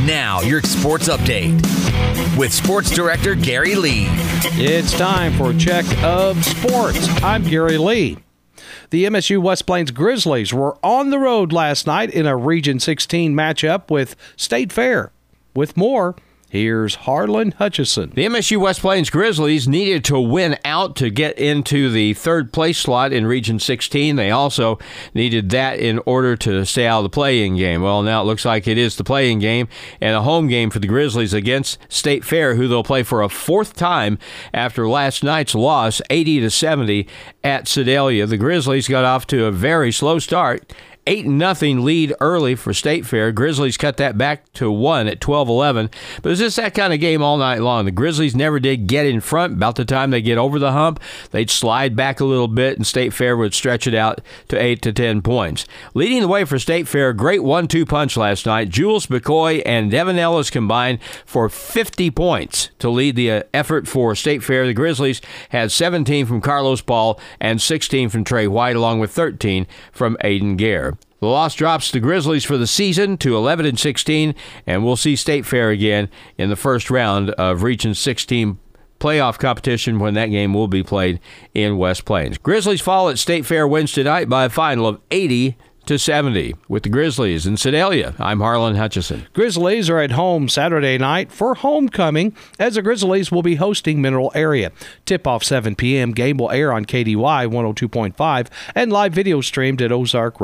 Now, your sports update with Sports Director Gary Lee. It's time for Check of Sports. I'm Gary Lee. The MSU West Plains Grizzlies were on the road last night in a Region 16 matchup with State Fair. With more, here's Harlan Hutchison. The MSU West Plains Grizzlies needed to win out to get into the third place slot in Region 16. They also needed that in order to stay out of the play-in game. Well, now it looks like it is the play-in game and a home game for the Grizzlies against State Fair, who they'll play for a fourth time after last night's loss, 80-70 at Sedalia. The Grizzlies got off to a very slow start. 8-0 lead early for State Fair. Grizzlies cut that back to 1 at 12-11. But it was just that kind of game all night long. The Grizzlies never did get in front. About the time they get over the hump, they'd slide back a little bit, and State Fair would stretch it out to 8 to 10 points. Leading the way for State Fair, great 1-2 punch last night. Jules McCoy and Devin Ellis combined for 50 points to lead the effort for State Fair. The Grizzlies had 17 from Carlos Paul and 16 from Trey White, along with 13 from Aiden Gare. The loss drops the Grizzlies for the season to 11-16, and we'll see State Fair again in the first round of Region 16 playoff competition when that game will be played in West Plains. Grizzlies fall at State Fair Wednesday night by a final of 80-70. With the Grizzlies in Sedalia, I'm Harlan Hutchison. Grizzlies are at home Saturday night for homecoming, as the Grizzlies will be hosting Mineral Area. Tip-off 7 p.m. Game will air on KDY 102.5 and live video streamed at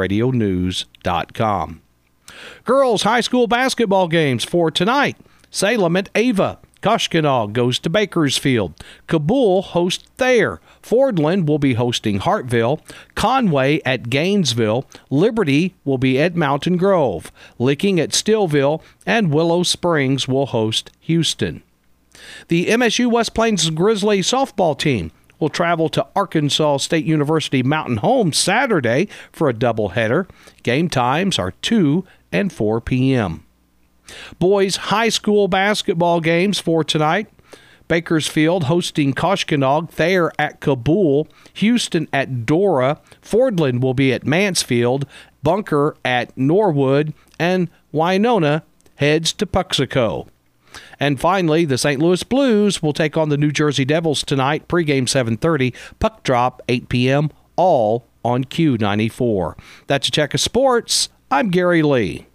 OzarkRadioNews.com. Girls high school basketball games for tonight. Salem at Ava. Koshkonong goes to Bakersfield. Kabul hosts Thayer. Fordland will be hosting Hartville. Conway at Gainesville. Liberty will be at Mountain Grove. Licking at Stillville. And Willow Springs will host Houston. The MSU West Plains Grizzly softball team will travel to Arkansas State University Mountain Home Saturday for a doubleheader. Game times are 2 and 4 p.m. Boys high school basketball games for tonight. Bakersfield hosting Koshkonong, Thayer at Kabul, Houston at Dora, Fordland will be at Mansfield, Bunker at Norwood, and Winona heads to Puxico. And finally, the St. Louis Blues will take on the New Jersey Devils tonight, pregame 7:30, puck drop 8 p.m., all on Q94. That's a check of sports. I'm Gary Lee.